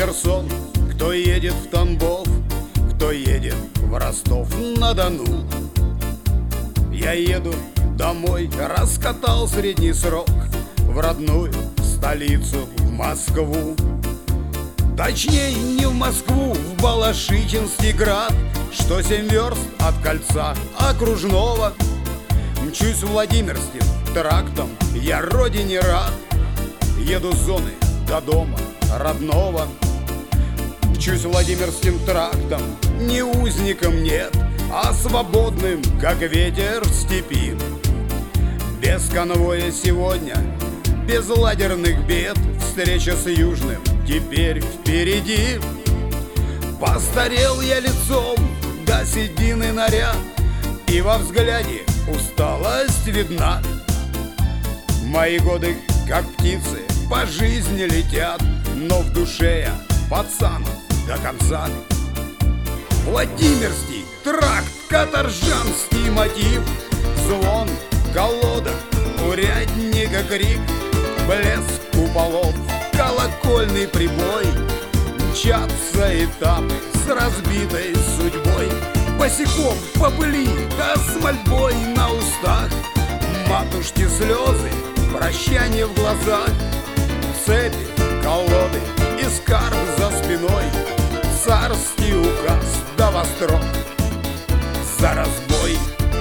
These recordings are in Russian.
Херсон, кто едет в Тамбов, кто едет в Ростов-на-Дону. Я еду домой, раскатал средний срок в родную столицу, в Москву. Точнее, не в Москву, в Балашихинский град, что 7 верст от кольца окружного. Мчусь Владимирским трактом, я родине рад. Еду с зоны до дома родного. Мчусь Владимирским трактом, не узником, нет, а свободным, как ветер в степи. Без конвоя сегодня, без ладерных бед, встреча с Южным теперь впереди. Постарел я лицом, до седины наряд, и во взгляде усталость видна. Мои годы, как птицы, по жизни летят, но в душе я пацан до конца. Владимирский тракт, каторжанский мотив, звон колодок, урядника крик, блеск куполов, колокольный прибой. Мчатся этапы с разбитой судьбой, босиком по пыли, да с мольбой на устах. Матушки слезы, прощание в глазах, цепи, колоды и скарб за спиной. Царский указ да во строк за разбой.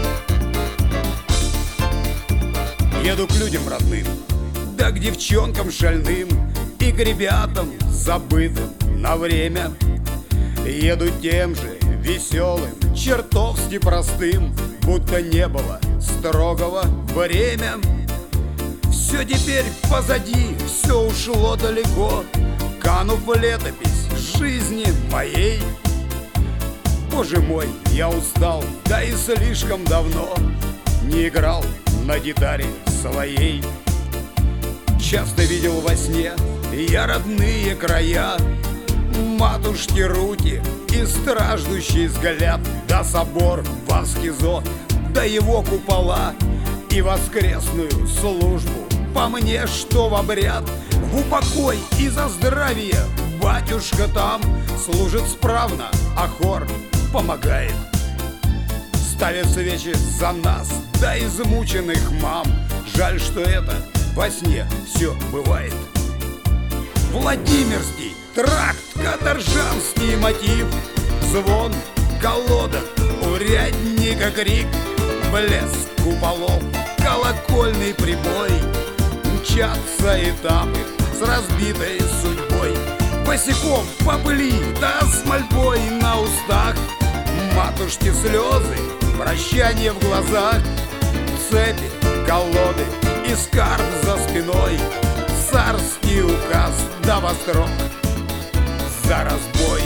Еду к людям родным, да к девчонкам шальным и к ребятам забытым на время. Еду тем же веселым, чертовски простым, будто не было строгого бремя. Все теперь позади, все ушло далеко, канув в летопись жизни моей. Боже мой, я устал, да и слишком давно не играл на гитаре своей. Часто видел во сне я родные края, матушки руки и страждущий взгляд, да собор в Аскизо, да его купола и воскресную службу. По мне, что в обряд, в упокой и за здравие батюшка там служит справно, а хор помогает. Ставят свечи за нас, да измученных мам. Жаль, что это во сне все бывает. Владимирский тракт, каторжанский мотив, звон колодок, урядника крик, блеск куполов, колокольный прибой. Мчатся этапы с разбитой судьбой, босиком по пыли, да с мольбой на устах. Матушки слезы, прощание в глазах, цепи, колоды и скарб за спиной. Царский указ да во строк за разбой.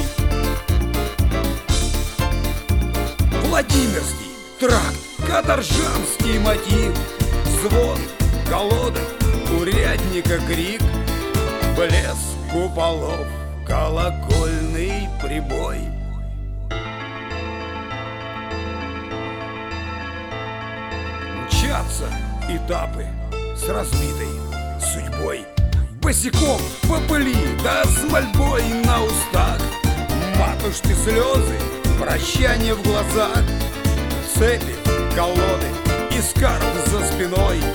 Владимирский тракт, каторжанский мотив, звон колодок, урядника крик, блеск куполов, колокольный прибой. Мчатся этапы с разбитой судьбой, босиком по пыли, да с мольбой на устах. Матушки слезы, прощание в глазах, цепи, колоды и скарб за спиной.